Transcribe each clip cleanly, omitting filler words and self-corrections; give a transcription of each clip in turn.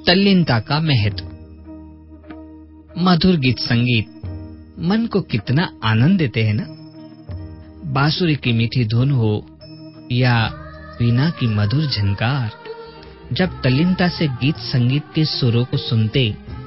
तल्लीनता का महत्व। मधुर गीत संगीत मन को कितना आनंद देते हैं ना। बांसुरी की मीठी धुन हो या वीणा की मधुर झनकार, जब तल्लीनता से गीत संगीत के सुरों को सुनते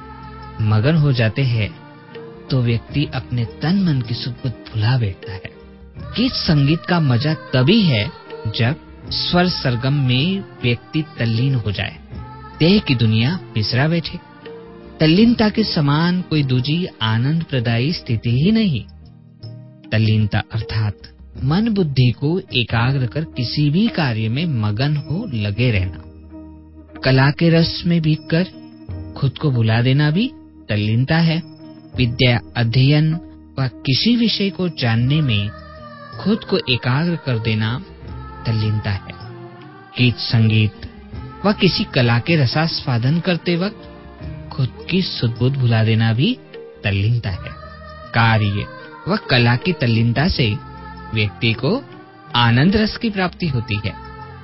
मगन हो जाते हैं तो व्यक्ति अपने तन मन की सुध बुध भुला बैठता है। गीत संगीत का मजा तभी है जब स्वर सरगम में व्यक्ति तल्लीन हो जाए, देह की दुनिया बिसरा बैठे। तल्लीनता के समान कोई दूजी आनंद प्रदायी स्थिति ही नहीं। तल्लीनता अर्थात मन बुद्धि को एकाग्र कर किसी भी कार्य में मगन हो लगे रहना। कला के रस में भीग कर खुद को भुला देना भी तल्लीनता है। विद्या अध्ययन व किसी विषय को जानने में खुद को एकाग्र कर देना तल्लीनता है। गीत संगीत व किसी कला के रसास्वादन करते वक्त खुद की सुध बुध भुला देना भी तल्लीनता है। कार्य व कला की तल्लीनता से व्यक्ति को आनंद रस की प्राप्ति होती है।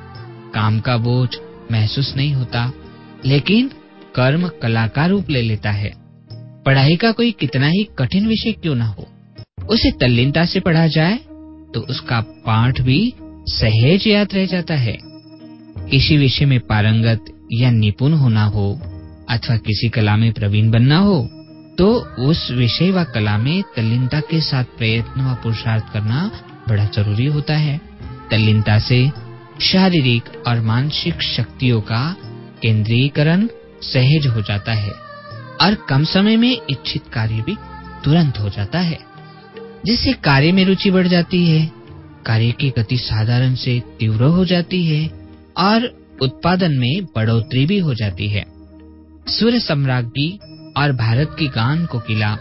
काम का बोझ महसूस नहीं होता, लेकिन कर्म कला का रूप ले लेता है। पढ़ाई का कोई कितना ही कठिन विषय क्यों ना हो, उसे तल्लीनता से पढ़ा जाए तो उसका पाठ भी सहज याद रह जाता है। किसी विषय में पारंगत या निपुण होना हो अथवा किसी कला में प्रवीण बनना हो तो उस विषय व कला में तल्लीनता के साथ प्रयत्न व पुरुषार्थ करना बड़ा जरूरी होता है। तल्लीनता से शारीरिक और मानसिक शक्तियों का केंद्रीकरण सहज हो जाता है और कम समय में इच्छित कार्य भी तुरंत हो जाता है, जिससे कार्य में रुचि बढ़ जाती है। कार्य की गति साधारण से तीव्र हो जाती है और उत्पादन में बढ़ोतरी भी हो जाती है। सूर्य सम्राज्ञी और भारत की गान कोकिला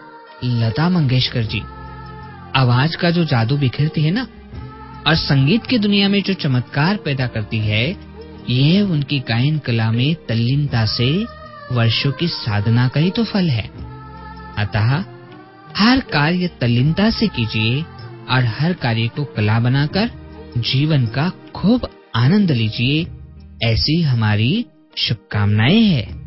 लता मंगेशकर जी आवाज का जो जादू बिखेरती है ना और संगीत की दुनिया में जो चमत्कार पैदा करती है, ये उनकी गायन कला में तल्लीनता से वर्षों की साधना का ही तो फल है। अतः हर कार्य तल्लीनता से कीजिए और हर कार्य को कला बनाकर जीवन का खूब आनंद लीजिए, ऐसी हमारी शुभकामनाएं हैं।